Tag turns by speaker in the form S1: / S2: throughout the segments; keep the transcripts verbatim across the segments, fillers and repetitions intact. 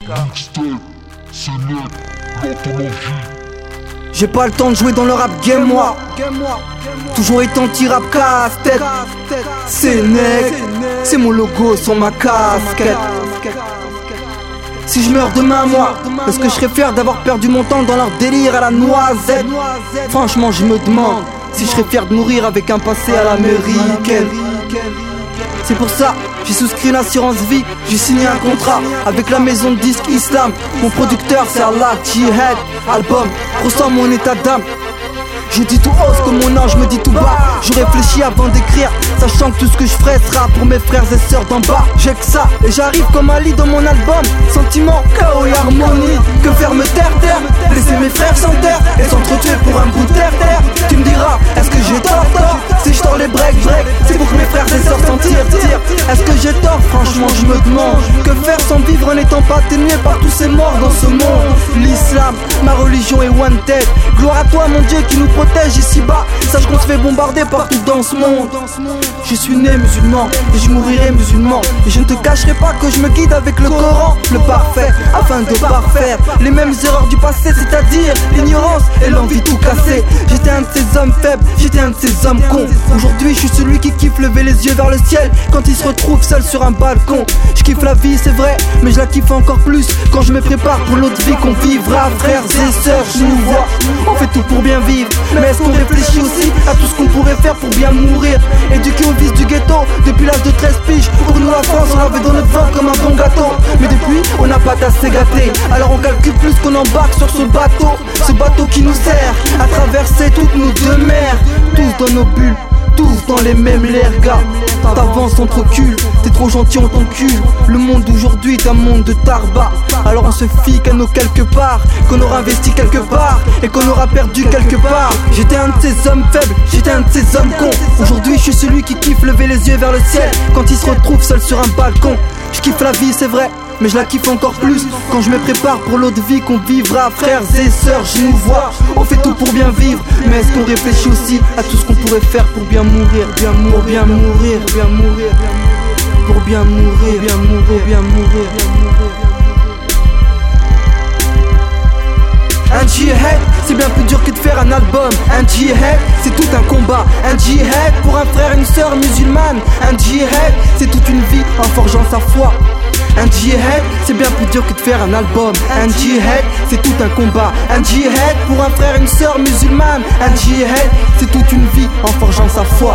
S1: J'ai pas le temps de jouer dans le rap game, moi. Toujours été anti-rap casse-tête. C'est nec, c'est mon logo sur ma casquette. Si je meurs demain, moi, est-ce que je serais fier d'avoir perdu mon temps dans leur délire à la noisette? Franchement, je me demande si je serais fier de mourir avec un passé à l'américaine. C'est pour ça, j'ai souscrit une assurance vie, j'ai signé un contrat avec la maison de disques Islam. Mon producteur c'est Allah Jihad, album, ressens mon état d'âme. Je dis tout haut ce que mon ange me dit tout bas. Je réfléchis avant d'écrire, sachant que tout ce que je ferai sera pour mes frères et sœurs d'en bas. J'ai que ça, et j'arrive comme Ali dans mon album. Sentiment, chaos et harmonie. Que faire me taire terre, laisser mes frères sans terre et s'entretuer pour un bout de terre terre. Tu me diras, est-ce que j'ai tort tort? Si je tords les breaks break, c'est pour que mes frères et sœurs s'en tirent tirent. Est-ce que j'ai tort? Franchement je me demande. Que faire sans vivre en n'étant pas atténué par tous ces morts dans ce monde? L'islam, ma religion est wanted. Gloire à toi mon Dieu qui nous protège ici-bas. Sache qu'on se fait bombarder partout dans ce monde. Je suis né musulman et je mourirai musulman. Et je ne te cacherai pas que je me guide avec le Coran, le parfait, afin de parfaire les mêmes erreurs du passé, c'est-à-dire l'ignorance et l'envie tout casser. J'étais un de ces hommes faibles, j'étais un de ces hommes cons. Aujourd'hui je suis celui qui kiffe lever les yeux vers le ciel quand il se retrouve seul sur un balcon. Je kiffe la vie c'est vrai, mais je la kiffe encore plus quand je me prépare pour l'autre vie qu'on vivra. Frères et sœurs, je nous vois, on fait tout pour bien vivre. Mais est-ce qu'on réfléchit aussi à tout ce qu'on pourrait faire pour bien mourir? Éduqué au vice du ghetto depuis l'âge de treize piges. Pour nous la France on l'avait dans notre ventre comme un bon gâteau. Mais depuis on n'a pas assez gâté, alors on calcule plus qu'on embarque sur ce bateau. Ce bateau qui nous sert à traverser toutes nos deux mers. Tous dans nos bulles, tous dans les mêmes l'air gars. T'avances, on te recule, t'es trop gentil, on t'encule. Le monde d'aujourd'hui est un monde de tarba. Alors on se fie qu'à nos quelque part, qu'on aura investi quelque part et qu'on aura perdu quelque part. J'étais un de ces hommes faibles, j'étais un de ces hommes cons. Aujourd'hui je suis celui qui kiffe lever les yeux vers le ciel quand il se retrouve seul sur un balcon. Je kiffe la vie c'est vrai, mais je la kiffe encore plus quand je me prépare pour l'autre vie qu'on vivra. Frères et sœurs, je nous vois, on fait tout pour bien vivre. Mais est-ce qu'on réfléchit aussi à tout ce qu'on pourrait faire pour bien mourir? Bien mourir, bien mourir, bien mourir, pour bien mourir, bien mourir, bien mourir. Un djihad, c'est bien plus dur que de faire un album. Un djihad, c'est tout un combat. Un djihad pour un frère et une sœur musulmane. Un djihad, c'est toute une vie en forgeant sa foi. Un djihad, c'est bien plus dur que de faire un album. Un djihad, c'est tout un combat. Un djihad pour un frère et une sœur musulmane. Un djihad, c'est toute une vie en forgeant sa foi.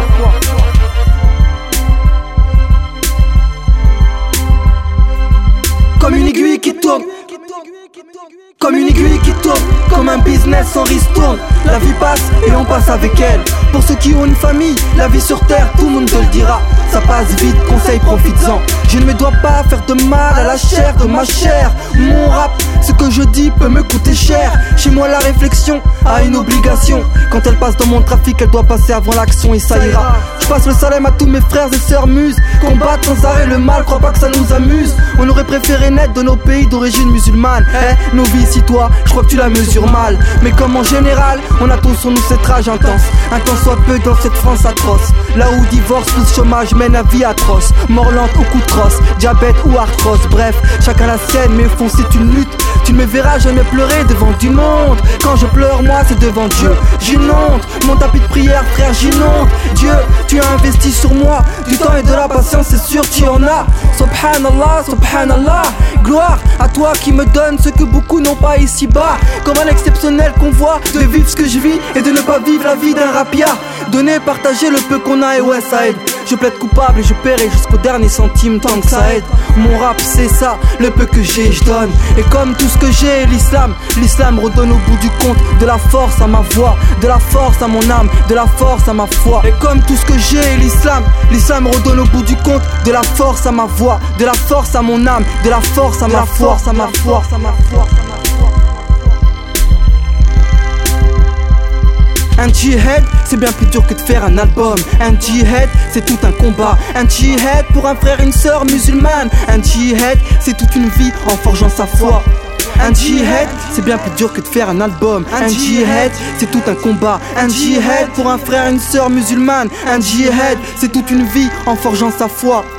S1: Comme une aiguille qui tourne, comme une aiguille qui tourne, comme un business sans ristourne. La vie passe et on passe avec elle. Pour ceux qui ont une famille, la vie sur terre, tout le monde te le dira. Ça passe vite, conseil, profites-en. Je ne me dois pas faire de mal à la chair de ma chair. Mon rap, ce que je dis peut me coûter cher. Chez moi la réflexion a une obligation. Quand elle passe dans mon trafic, elle doit passer avant l'action et ça ira. Je passe le salem à tous mes frères et sœurs muses. Combattre sans arrêt le mal, crois pas que ça nous amuse. On aurait préféré naître de nos pays d'origine musulmane. Eh, nos vies si toi, je crois que tu la mesures mal. Mais comme en général, on a tous sur nous cette rage intense. Un temps soit peu dans cette France atroce. Là où divorce plus chômage mène à vie atroce. Mort lente au coup de crosse, diabète ou arthrose. Bref, chacun la sienne, mais au fond c'est une lutte. Tu ne me verras jamais pleurer devant du monde. Quand je pleure moi c'est devant Dieu. J'inonde mon tapis de prière frère, j'inonde. Dieu, tu as investi sur moi du temps et de la patience, c'est sûr tu en as. Subhanallah, subhanallah. Gloire à toi qui me donne ce que beaucoup n'ont pas ici-bas. Comme un exceptionnel convoi de vivre ce que je vis et de ne pas vivre la vie d'un rapia. Donner, partager le peu qu'on a et ouais ça aide. Je plaide coupable et je paierai jusqu'au dernier centime tant que ça aide. Mon rap c'est ça, le peu que j'ai je donne. Et comme tout ce que j'ai, l'islam, l'islam redonne au bout du compte de la force à ma voix, de la force à mon âme, de la force à ma foi. Et comme tout ce que j'ai, l'islam, l'islam redonne au bout du compte de la force à ma voix, de la force à mon âme, de la force à ma force à ma force à ma force. Un djihad, c'est bien plus dur que de faire un album. Un djihad, c'est tout un combat. Un djihad pour un frère et une sœur musulmane. Un djihad, c'est toute une vie en forgeant sa foi. Un djihad, c'est bien plus dur que de faire un album. Un djihad, c'est tout un combat. Un djihad pour un frère et une sœur musulmane. Un djihad, c'est toute une vie en forgeant sa foi.